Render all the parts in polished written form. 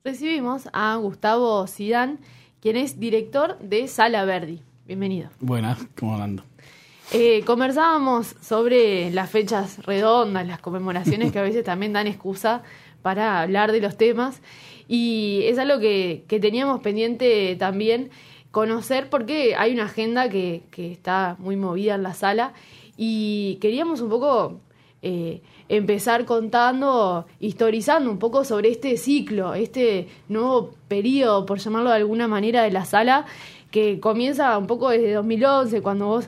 Recibimos a Gustavo Zidane, quien es director de Sala Verdi. Bienvenido. Buenas, ¿cómo ando? Conversábamos sobre las fechas redondas, las conmemoraciones que a veces también dan excusa para hablar de los temas, y es algo que teníamos pendiente también conocer, porque hay una agenda que está muy movida en la sala, y queríamos un poco empezar contando, historizando un poco sobre este ciclo, este nuevo periodo, por llamarlo de alguna manera, de la sala, que comienza un poco desde 2011, cuando vos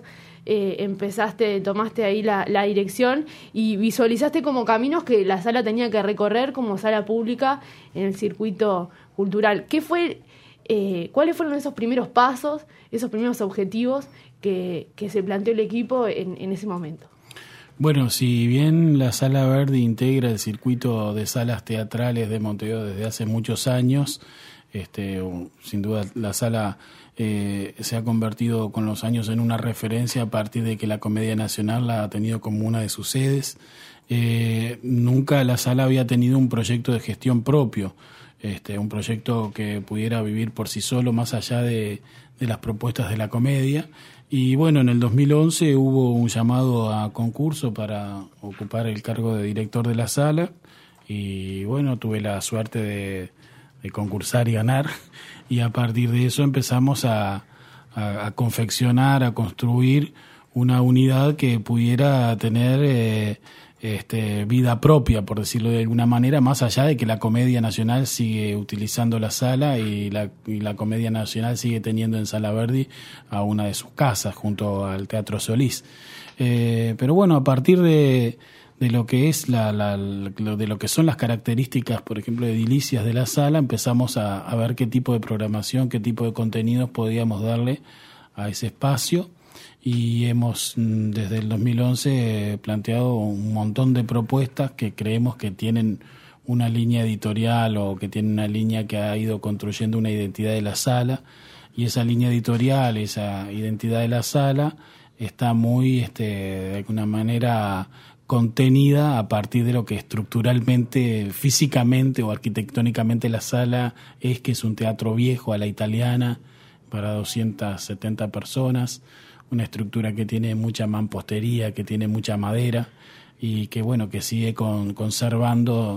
tomaste ahí la dirección y visualizaste como caminos que la sala tenía que recorrer como sala pública en el circuito cultural. ¿Cuáles fueron esos primeros pasos, esos primeros objetivos que se planteó el equipo en ese momento? Bueno, si bien la Sala Verdi integra el circuito de salas teatrales de Montevideo desde hace muchos años, sin duda la sala se ha convertido con los años en una referencia a partir de que la Comedia Nacional la ha tenido como una de sus sedes. Nunca la sala había tenido un proyecto de gestión propio, un proyecto que pudiera vivir por sí solo más allá de las propuestas de la comedia. Y bueno, en el 2011 hubo un llamado a concurso para ocupar el cargo de director de la sala, y bueno, tuve la suerte de concursar y ganar, y a partir de eso empezamos a confeccionar, a construir una unidad que pudiera tener vida propia, por decirlo de alguna manera, más allá de que la Comedia Nacional sigue utilizando la sala y la Comedia Nacional sigue teniendo en Sala Verdi a una de sus casas junto al Teatro Solís. Pero bueno, a partir de lo que es de lo que son las características, por ejemplo, edilicias de la sala, empezamos a ver qué tipo de programación, qué tipo de contenidos podíamos darle a ese espacio. Y hemos desde el 2011 planteado un montón de propuestas que creemos que tienen una línea editorial o que tienen una línea que ha ido construyendo una identidad de la sala, y esa línea editorial, esa identidad de la sala está muy de alguna manera contenida a partir de lo que estructuralmente, físicamente o arquitectónicamente la sala es, que es un teatro viejo a la italiana para 270 personas, una estructura que tiene mucha mampostería, que tiene mucha madera y que bueno, que sigue conservando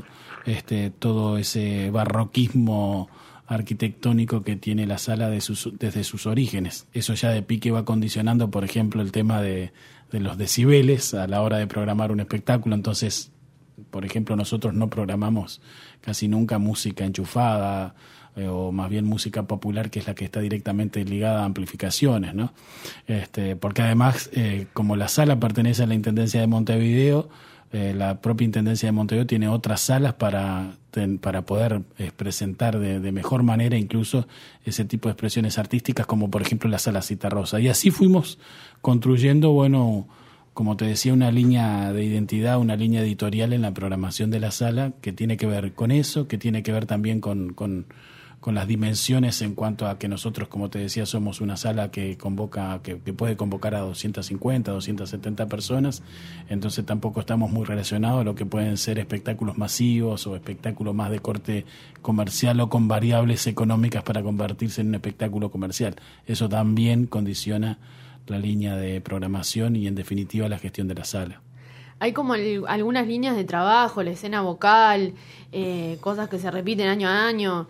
todo ese barroquismo arquitectónico que tiene la sala desde sus orígenes. Eso ya de pique va condicionando, por ejemplo, el tema de los decibeles a la hora de programar un espectáculo. Entonces, por ejemplo, nosotros no programamos casi nunca música enchufada, o más bien música popular, que es la que está directamente ligada a amplificaciones, ¿no? Porque además, como la sala pertenece a la Intendencia de Montevideo, la propia Intendencia de Montevideo tiene otras salas para poder presentar de mejor manera incluso ese tipo de expresiones artísticas, como por ejemplo la Sala Citarrosa. Y así fuimos construyendo, bueno, como te decía, una línea de identidad, una línea editorial en la programación de la sala que tiene que ver con eso, que tiene que ver también con las dimensiones en cuanto a que nosotros, como te decía, somos una sala que puede convocar a 250, 270 personas, entonces tampoco estamos muy relacionados a lo que pueden ser espectáculos masivos o espectáculos más de corte comercial o con variables económicas para convertirse en un espectáculo comercial. Eso también condiciona la línea de programación y en definitiva la gestión de la sala. Hay como algunas líneas de trabajo, la escena vocal, cosas que se repiten año a año,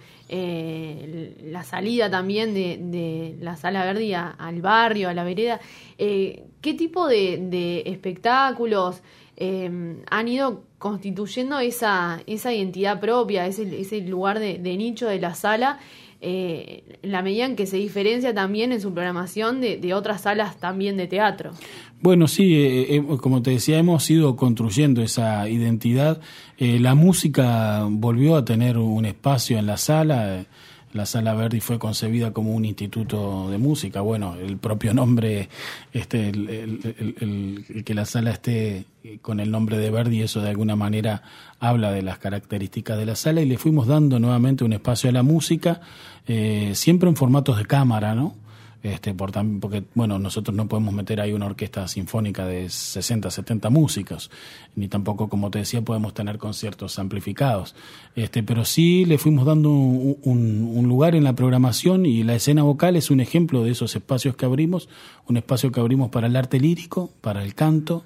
la salida también de la Sala Verdi al barrio, a la vereda. ¿Qué tipo de espectáculos han ido constituyendo esa identidad propia, ese lugar de nicho de la sala, en la medida en que se diferencia también en su programación de otras salas también de teatro? Bueno, sí, como te decía, hemos ido construyendo esa identidad. La música volvió a tener un espacio en la sala. La Sala Verdi fue concebida como un instituto de música. Bueno, el propio nombre, el que la sala esté con el nombre de Verdi, eso de alguna manera habla de las características de la sala, y le fuimos dando nuevamente un espacio a la música, siempre en formatos de cámara, ¿no? porque bueno, nosotros no podemos meter ahí una orquesta sinfónica de 60, 70 músicos, ni tampoco, como te decía, podemos tener conciertos amplificados. Pero sí le fuimos dando un lugar en la programación, y la escena vocal es un ejemplo de esos espacios que abrimos, un espacio que abrimos para el arte lírico, para el canto,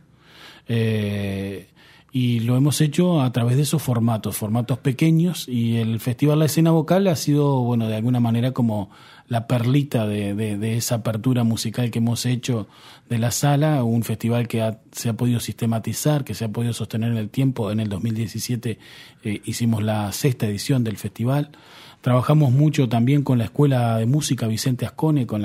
y lo hemos hecho a través de esos formatos pequeños, y el Festival La Escena Vocal ha sido, bueno, de alguna manera como la perlita de esa apertura musical que hemos hecho de la sala, un festival que se ha podido sistematizar, que se ha podido sostener en el tiempo. En el 2017 hicimos la 6ª edición del festival. Trabajamos mucho también con la Escuela de Música Vicente Ascone, con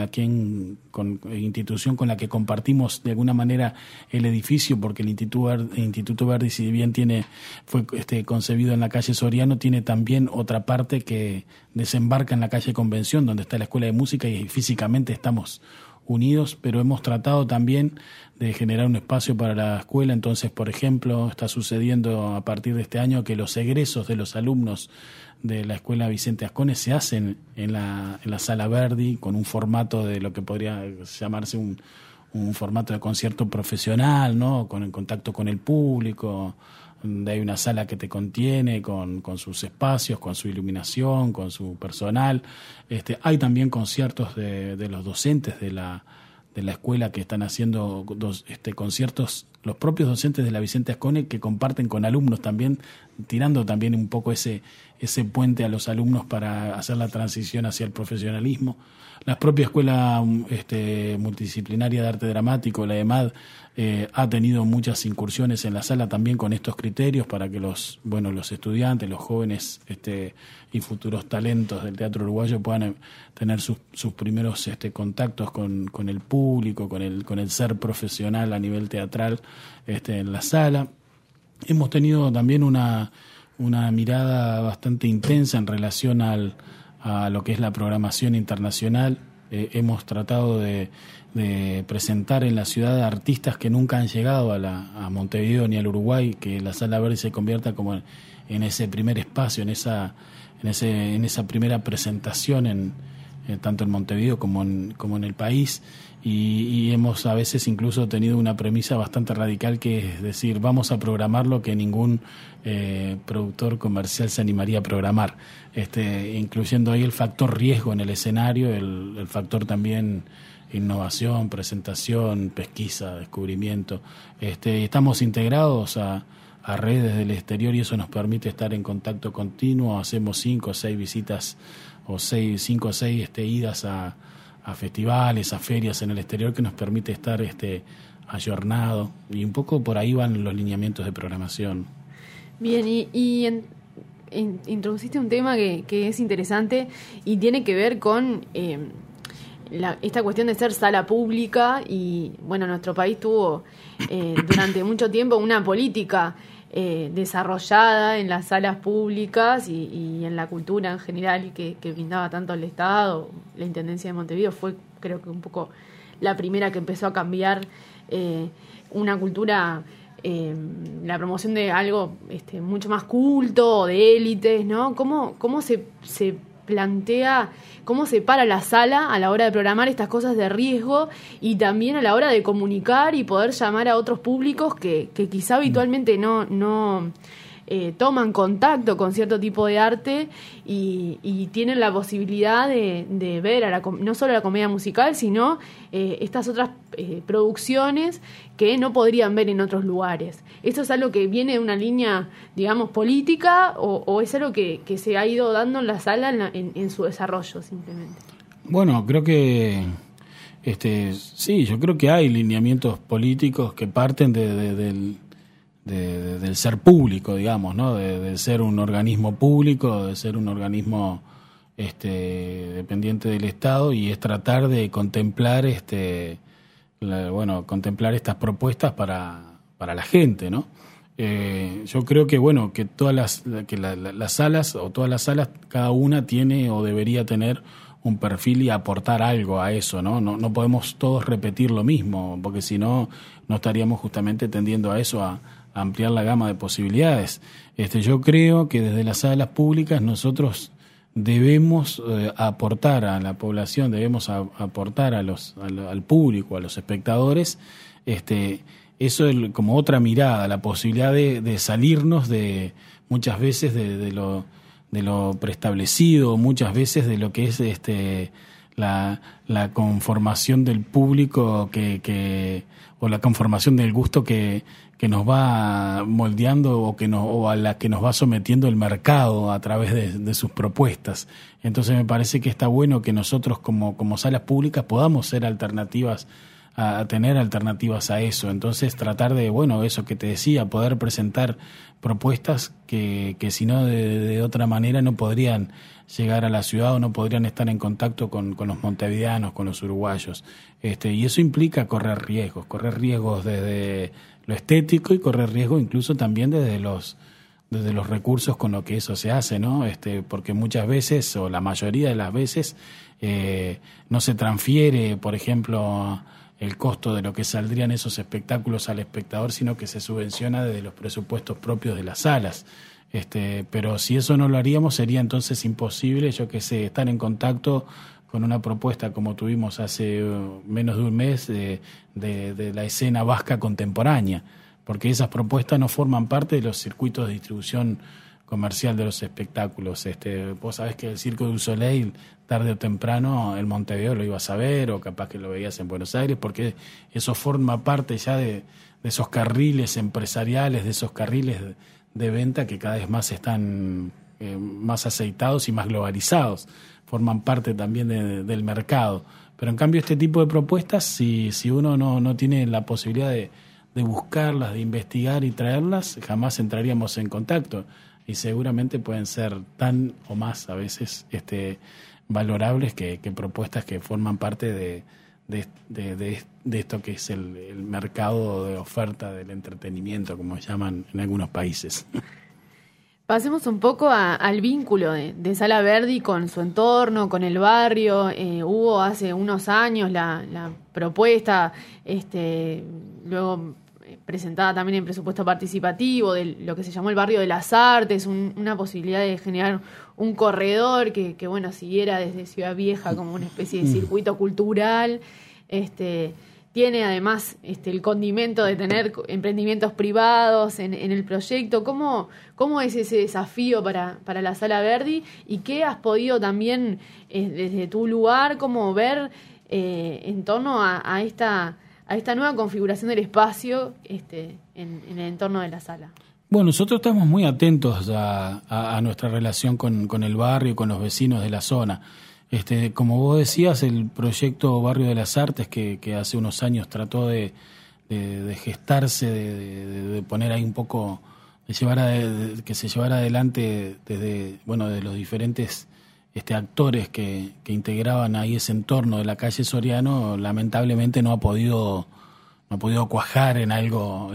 institución con la que compartimos de alguna manera el edificio, porque el Instituto Verdi, si bien fue concebido en la calle Soriano, tiene también otra parte que desembarca en la calle Convención, donde está la Escuela de Música, y físicamente estamos unidos, pero hemos tratado también de generar un espacio para la escuela. Entonces, por ejemplo, está sucediendo a partir de este año que los egresos de los alumnos de la Escuela Vicente Ascone se hacen en la Sala Verdi, con un formato de lo que podría llamarse un formato de concierto profesional, ¿no? Con el contacto con el público, donde hay una sala que te contiene con sus espacios, con su iluminación, con su personal. Hay también conciertos de los docentes de la escuela, que están haciendo conciertos, los propios docentes de la Vicente Ascone, que comparten con alumnos también, tirando también un poco ese puente a los alumnos para hacer la transición hacia el profesionalismo. La propia Escuela Multidisciplinaria de Arte Dramático, la EMAD, ha tenido muchas incursiones en la sala también con estos criterios, para que los estudiantes, los jóvenes y futuros talentos del teatro uruguayo puedan tener sus primeros contactos con el público, con el ser profesional a nivel teatral en la sala. Hemos tenido también una mirada bastante intensa en relación a lo que es la programación internacional. Hemos tratado de presentar en la ciudad a artistas que nunca han llegado a Montevideo ni al Uruguay, que la Sala Verdi se convierta como en ese primer espacio, en esa primera presentación tanto en Montevideo como en el país. Y hemos a veces incluso tenido una premisa bastante radical, que es decir, vamos a programar lo que ningún productor comercial se animaría a programar, incluyendo ahí el factor riesgo en el escenario, el factor también innovación, presentación, pesquisa, descubrimiento. Estamos integrados a redes del exterior, y eso nos permite estar en contacto continuo. Hacemos 5 o 6 visitas, o 5 o 6 idas a festivales, a ferias en el exterior, que nos permite estar ayornado, y un poco por ahí van los lineamientos de programación. Bien, y introduciste un tema que es interesante y tiene que ver con esta cuestión de ser sala pública. Y bueno, nuestro país tuvo durante mucho tiempo una política desarrollada en las salas públicas y en la cultura en general, que brindaba tanto el Estado. La Intendencia de Montevideo fue, creo que un poco la primera que empezó a cambiar una cultura, la promoción de algo mucho más culto, de élites, ¿no? ¿Cómo se plantea, cómo se para la sala a la hora de programar estas cosas de riesgo, y también a la hora de comunicar y poder llamar a otros públicos que quizá habitualmente no toman contacto con cierto tipo de arte y tienen la posibilidad de ver no solo la comedia musical, sino estas otras producciones que no podrían ver en otros lugares? ¿Esto es algo que viene de una línea, digamos, política, o es algo que se ha ido dando en la sala en su desarrollo simplemente? Bueno, creo que sí, yo creo que hay lineamientos políticos que parten del ser público, digamos, ¿no? De ser un organismo público, de ser un organismo dependiente del Estado, y es tratar de contemplar contemplar estas propuestas para la gente, ¿no? Yo creo que que todas las salas, o todas las salas, cada una tiene o debería tener un perfil y aportar algo a eso, ¿no? No podemos todos repetir lo mismo, porque si no estaríamos justamente tendiendo a eso, a ampliar la gama de posibilidades. Yo creo que desde las salas públicas nosotros debemos aportar a la población, debemos aportar al público, a los espectadores, eso es como otra mirada, la posibilidad de salirnos de muchas veces de lo preestablecido, muchas veces de lo que es la conformación del público o la conformación del gusto que nos va moldeando o a la que nos va sometiendo el mercado a través de sus propuestas. Entonces me parece que está bueno que nosotros como salas públicas podamos ser alternativas, a tener alternativas a eso. Entonces tratar de, eso que te decía, poder presentar propuestas que si no de otra manera no podrían llegar a la ciudad o no podrían estar en contacto con los montevideanos, con los uruguayos. Y eso implica correr riesgos desde lo estético y correr riesgos incluso también desde los recursos con lo que eso se hace, ¿no? Porque muchas veces, o la mayoría de las veces, no se transfiere, por ejemplo, el costo de lo que saldrían esos espectáculos al espectador, sino que se subvenciona desde los presupuestos propios de las salas. Pero si eso no lo haríamos, sería entonces imposible, estar en contacto con una propuesta como tuvimos hace menos de un mes de la escena vasca contemporánea, porque esas propuestas no forman parte de los circuitos de distribución comercial de los espectáculos. Vos sabés que el Circo du Soleil, tarde o temprano, el Montevideo lo ibas a ver, o capaz que lo veías en Buenos Aires, porque eso forma parte ya de esos carriles empresariales, de esos carriles de venta que cada vez más están más aceitados y más globalizados, forman parte también del mercado. Pero en cambio este tipo de propuestas, si uno no tiene la posibilidad de buscarlas, de investigar y traerlas, jamás entraríamos en contacto, y seguramente pueden ser tan o más a veces valorables que propuestas que forman parte de esto que es el mercado de oferta del entretenimiento, como llaman en algunos países. Pasemos un poco al vínculo de Sala Verdi con su entorno, con el barrio. Hubo hace unos años la propuesta, luego presentada también en presupuesto participativo, de lo que se llamó el Barrio de las Artes, una posibilidad de generar un corredor que siguiera desde Ciudad Vieja como una especie de circuito cultural. Tiene además el condimento de tener emprendimientos privados en el proyecto. ¿Cómo es ese desafío para la Sala Verdi? ¿Y qué has podido también, desde tu lugar, cómo ver en torno a esta nueva configuración del espacio en el entorno de la sala? Bueno, nosotros estamos muy atentos a nuestra relación con el barrio, con los vecinos de la zona. Como vos decías, el proyecto Barrio de las Artes, que hace unos años trató de gestarse, de poner ahí un poco, que se llevara adelante desde de los diferentes actores que integraban ahí ese entorno de la calle Soriano, lamentablemente no ha podido cuajar en algo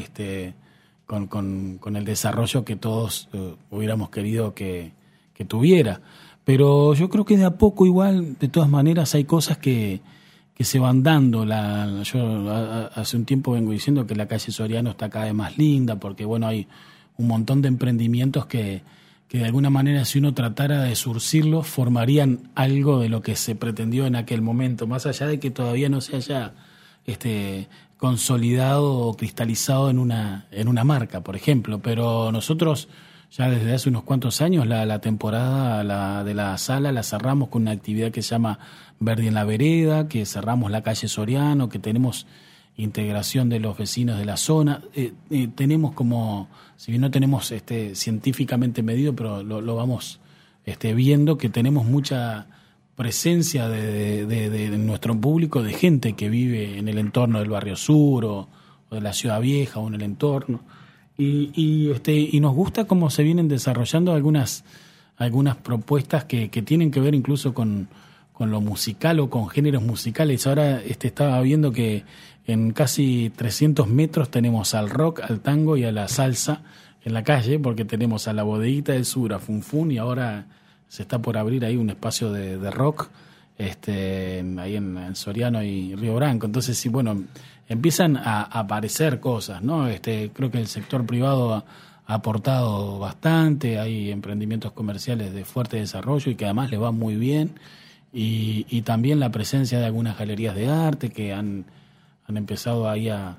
con el desarrollo que todos hubiéramos querido que tuviera. Pero yo creo que de a poco igual, de todas maneras, hay cosas que se van dando. Yo hace un tiempo vengo diciendo que la calle Soriano está cada vez más linda, porque hay un montón de emprendimientos que de alguna manera, si uno tratara de surcirlos, formarían algo de lo que se pretendió en aquel momento, más allá de que todavía no se haya consolidado o cristalizado en una marca, por ejemplo. Pero nosotros ya desde hace unos cuantos años la temporada de la sala la cerramos con una actividad que se llama Verdi en la Vereda, que cerramos la calle Soriano, que tenemos integración de los vecinos de la zona. Tenemos como, si bien no tenemos científicamente medido, pero lo vamos viendo, que tenemos mucha presencia de nuestro público, de gente que vive en el entorno del Barrio Sur o de la Ciudad Vieja o en el entorno. Y nos gusta cómo se vienen desarrollando algunas propuestas que tienen que ver incluso con lo musical o con géneros musicales. Ahora estaba viendo que en casi 300 metros tenemos al rock, al tango y a la salsa en la calle, porque tenemos a la Bodeguita del Sur, a Funfun, y ahora se está por abrir ahí un espacio de rock ahí en Soriano y Río Branco. Entonces, sí, empiezan a aparecer cosas, ¿no? Creo que el sector privado ha aportado bastante, hay emprendimientos comerciales de fuerte desarrollo y que además le va muy bien, y también la presencia de algunas galerías de arte que han empezado ahí a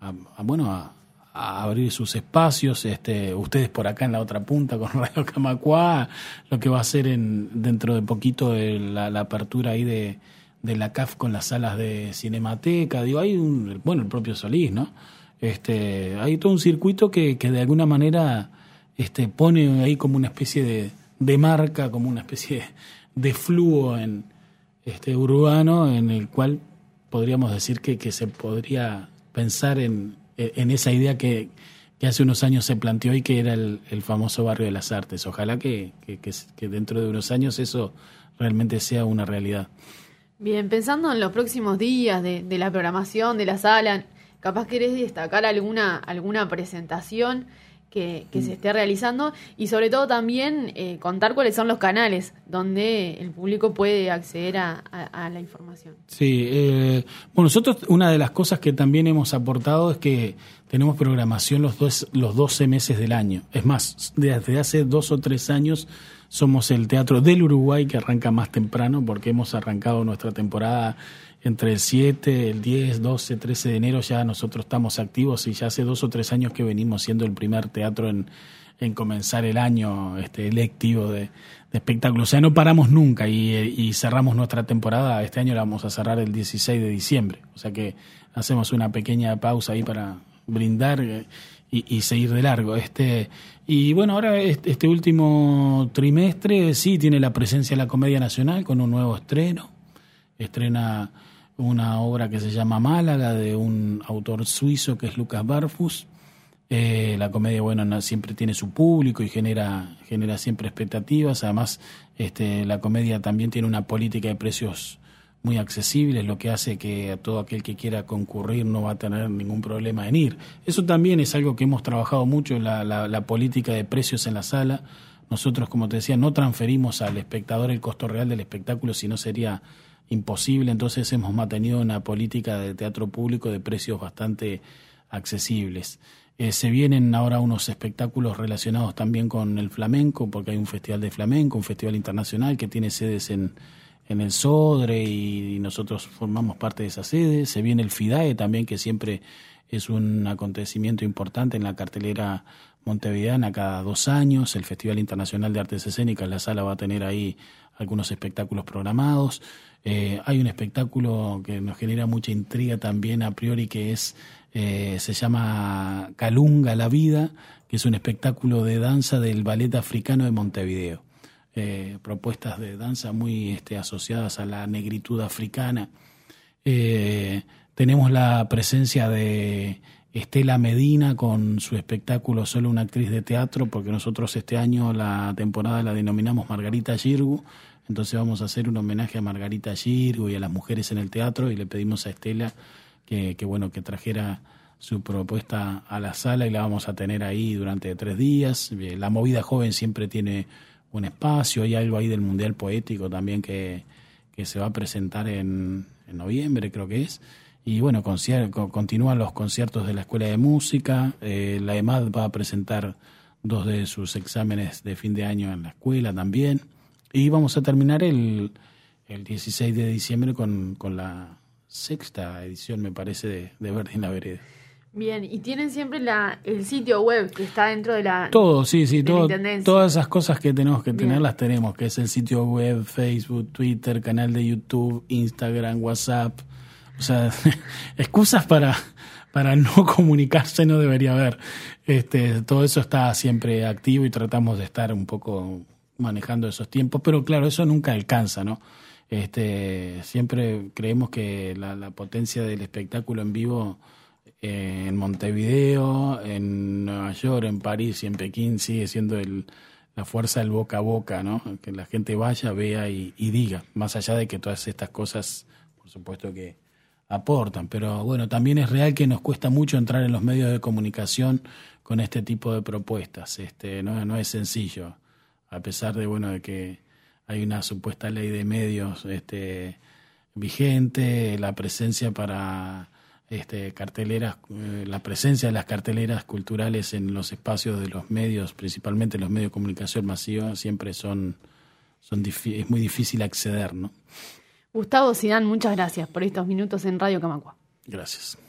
abrir sus espacios, ustedes por acá en la otra punta con Radio Camacuá, lo que va a ser dentro de poquito la apertura ahí de la CAF con las salas de Cinemateca, hay el propio Solís, ¿no? Hay todo un circuito que de alguna manera pone ahí como una especie de marca, como una especie de flujo en urbano, en el cual podríamos decir que se podría pensar en esa idea que hace unos años se planteó y que era el famoso Barrio de las Artes. Ojalá que dentro de unos años eso realmente sea una realidad. Bien, pensando en los próximos días de la programación de la sala, capaz querés destacar alguna presentación que se esté realizando y sobre todo también contar cuáles son los canales donde el público puede acceder a la información. Sí, nosotros una de las cosas que también hemos aportado es que tenemos programación los 12 meses del año. Es más, desde hace 2 o 3 años somos el teatro del Uruguay que arranca más temprano porque hemos arrancado nuestra temporada entre el 7, el 10, 12, 13 de enero. Ya nosotros estamos activos y ya hace 2 o 3 años que venimos siendo el primer teatro en comenzar el año lectivo de espectáculos. O sea, no paramos nunca y cerramos nuestra temporada. Este año la vamos a cerrar el 16 de diciembre. O sea que hacemos una pequeña pausa ahí para brindar y seguir de largo. Y bueno, ahora este último trimestre sí tiene la presencia de la Comedia Nacional con un nuevo estreno. Estrena una obra que se llama Málaga, de un autor suizo que es Lucas Barfus. La comedia, siempre tiene su público y genera siempre expectativas. Además, la comedia también tiene una política de precios muy accesibles, lo que hace que a todo aquel que quiera concurrir no va a tener ningún problema en ir. Eso también es algo que hemos trabajado mucho, la política de precios en la sala. Nosotros, como te decía, no transferimos al espectador el costo real del espectáculo, si no sería imposible. Entonces hemos mantenido una política de teatro público de precios bastante accesibles. Se vienen ahora unos espectáculos relacionados también con el flamenco, porque hay un festival de flamenco, un festival internacional que tiene sedes en el Sodre y nosotros formamos parte de esa sede. Se viene el FIDAE también, que siempre es un acontecimiento importante en la cartelera montevideana cada 2 años. El Festival Internacional de Artes Escénicas, la sala va a tener ahí algunos espectáculos programados. Hay un espectáculo que nos genera mucha intriga también a priori, que se llama Calunga la Vida, que es un espectáculo de danza del Ballet Africano de Montevideo. Propuestas de danza muy asociadas a la negritud africana. Tenemos la presencia de Estela Medina con su espectáculo Solo una actriz de teatro, porque nosotros este año la temporada la denominamos Margarita Girgu. Entonces vamos a hacer un homenaje a Margarita Girgu y a las mujeres en el teatro, y le pedimos a Estela que trajera su propuesta a la sala y la vamos a tener ahí durante 3 días. La movida joven siempre tiene un espacio, hay algo ahí del Mundial Poético también que se va a presentar en noviembre, creo que es. Y bueno, continúan los conciertos de la Escuela de Música. La EMAD va a presentar 2 de sus exámenes de fin de año en la escuela también. Y vamos a terminar el 16 de diciembre con la 6ª edición, me parece, de Verdi en la Vereda. Bien, y tienen siempre el sitio web que está dentro de la todo, sí, la Intendencia. Todas esas cosas que tenemos que tener las tenemos, que es el sitio web, Facebook, Twitter, canal de YouTube, Instagram, WhatsApp. O sea, excusas para no comunicarse no debería haber. Todo eso está siempre activo y tratamos de estar un poco manejando esos tiempos, pero claro, eso nunca alcanza, ¿no? Siempre creemos que la potencia del espectáculo en vivo en Montevideo, en Nueva York, en París y en Pekín sigue siendo la fuerza del boca a boca, ¿no? Que la gente vaya, vea y diga, más allá de que todas estas cosas, por supuesto que aportan, pero bueno, también es real que nos cuesta mucho entrar en los medios de comunicación con este tipo de propuestas. No es sencillo, a pesar de que hay una supuesta ley de medios vigente, la presencia para carteleras, la presencia de las carteleras culturales en los espacios de los medios, principalmente los medios de comunicación masiva, siempre es muy difícil acceder, ¿no? Gustavo Zidane, muchas gracias por estos minutos en Radio Camacua. Gracias.